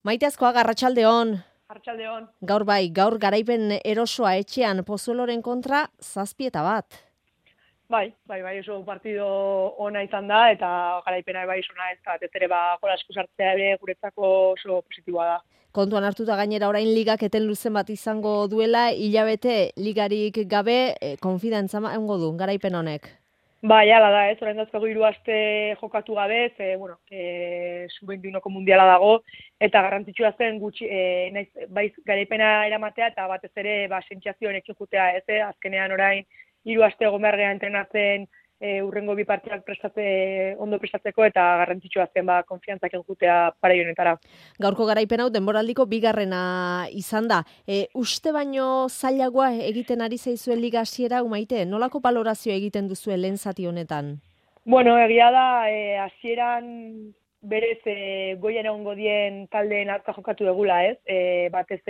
Maite Azkoaga, arratsaldeon. Arratsaldeon. Gaur garaipen erosoa etxean Pozueloren kontra 7-1. Bai, oso partido ona izan da, eta garaipena bai ona ez da, ez ere gola esku sartzea ere guretzako oso positiboa da. Kontuan hartuta gainera orain ligak eten luzen bat izango duela, hilabete ligarik gabe, konfidantza emango du garaipen honek. Bai, hala da, orain dauzkagu 3 aste jokatu gabe, sub-21ko mundiala dago, eta garrantzitsua zen gutxi, bai garaipena eramatea, eta batez ere sentsazio honekin jutea, azkenean orain 3 aste egon behar gara entrenatzen, urrengo 2 partidak ondo prestatzeko, eta garrantzitsua zen konfiantzak jutea parai honetara. Gaurko garaipen hau denboraldiko bigarrena izan da. Uste baino zailagoa egiten ari zaizuen liga hasiera, Maite, nolako balorazio egiten duzue lehen zati honetan? Bueno, egia da, hasieran berez goien egongo dien taldeen hartza jokatu dugula, ez? Batez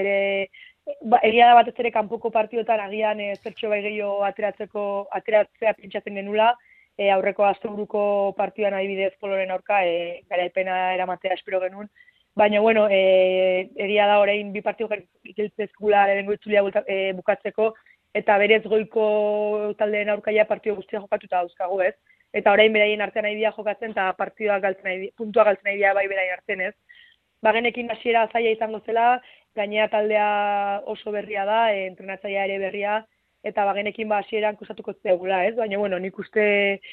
ere kanpoko partiotan agian zertxo bai gehiago ateratzea pentsatzen genula, aurreko asteburuko partioan adibidez Poloren aurka garaipena eramatea espero genuen. Baina, bueno, egia da orain 2 partio geltzezkula lehenengo itzulia bukatzeko, eta berez goiko taldeen aurkaia partio guztia jokatuta dauzkagu, ez? Eta orain beraien artean nahi dira jokatzen, eta puntua galtzen nahi dira bai beraien artean, ez? Bagenekin hasiera zaila izango zela, gainera taldea oso berria da, entrenatzailea ere berria, eta bagenekin hasieran kostatuko zegula, ez? Baina, bueno, nik uste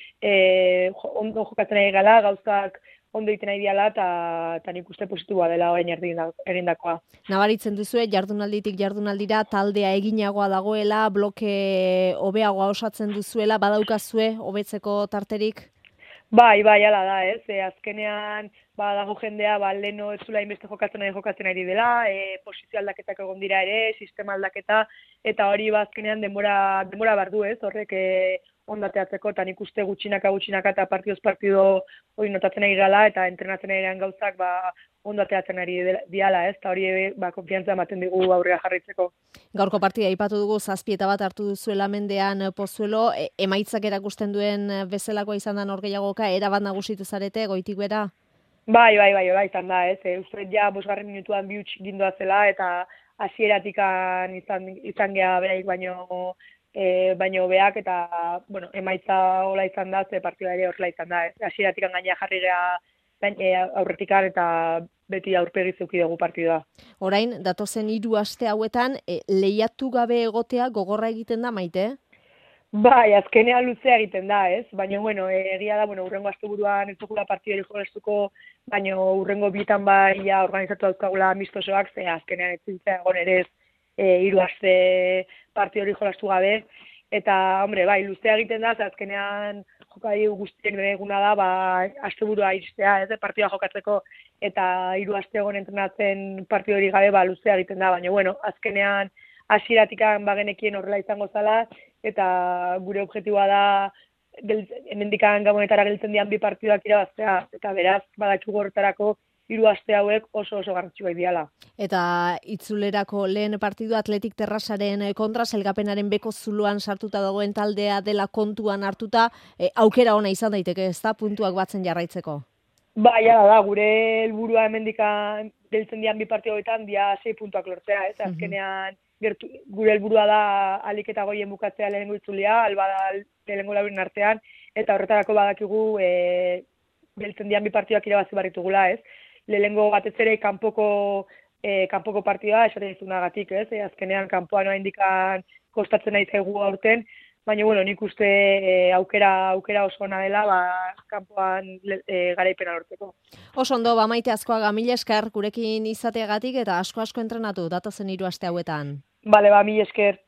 ondo jokatzen nahi gala, gauzak ondo egiten nahi diala, eta nik uste positiboa dela orain egindakoa. Nabaritzen duzue, jardunalditik jardunaldira taldea eginagoa dagoela, bloke hobeagoa osatzen duzuela, badaukazue hobetzeko tarterik? Bai, hala da, ez? Azkenean dago jendea, leno ez zula inbeste jokatzen ari dela, posizio aldaketak egon dira ere, sistema aldaketa, eta hori azkenean denbora bardu, ez? Horrek ondateatzeko, eta nik uste gutxinaka eta partidoz partido hori notatzen ari gala, eta entrenatzen ari gauzak ondateatzen ari diala, ez? Eta hori konfiantza ematen digu aurrera jarraitzeko. Gaurko partida aipatu dugu 7-1 hartu duzuela mendean Pozuelo, emaitzak erakusten duen bezalakoa izan da norgehiagoka, erabat nagusitu zarete goitik bera? Bai, izan da, ez? Uste ja 5. minutuan 2 huts gindoa zela, eta hasieratik izan gea beraik baino beak, eta, bueno, emaitza hola izan da, ze partida ere horrela izan da, ez? Hasieratik gaina jarri gea aurretikan, eta beti aurpegi zeuki dugu partida. Orain, datozen 3 aste hauetan, lehiatu gabe egotea gogorra egiten da, Maite? Bai, azkenean luzea egiten da, ez? Baina, bueno, egia da, urrengo asteburuan ez dugula partidori jolestuko, baina urrengo bietan organizatu dauzkagula amistosoak, ze azkenean ez zintzen egon ere 3 aste partidori jolestu gabe, eta, hombre, bai, luzea egiten da, ze azkenean jokari guztien eguna da, asteburua iristea, ez? Partida jokatzeko, eta 3 aste egon entrenatzen partidori gabe, luzea egiten da, baina, bueno, azkenean hasieratik bagenekien horrela izango zala, eta gure objektiboa da hemendikan Gabonetara gelditzen dian 2 partidak irabaztea, eta beraz badakigu horretarako 3 aste hauek oso garrantzitsuak diala. Eta itzulerako lehen partidu Atletik Terrasaren kontra, sailkapenaren beko zuluan sartuta dagoen taldea dela kontuan hartuta, aukera ona izan daiteke, ezta, puntuak batzen jarraitzeko? Bai, hala da, gure helburua hemendikan gelditzen dian 2 partidoetan 6 puntuak lortzea, ez? Azkenean gure helburua da alik eta goien bukatzea lehenengo itzulia, albada lehenengo lauren artean, eta horretarako badakigu gelditzen dian 2 partidak irabazi barritugula, ez? Lehenengo batez ere kanpoko partida esaten dizunagatik, ez? Azkenean kanpoan oraindikan kostatzen nahi zaigu aurten, baina, bueno, nik uste aukera oso ona dela, kanpoan garaipena lortzeko. Oso ondo, Maite Azkoaga, mila esker gurekin izateagatik eta asko entrenatu datozen 3 aste hauetan. Bale, mila esker.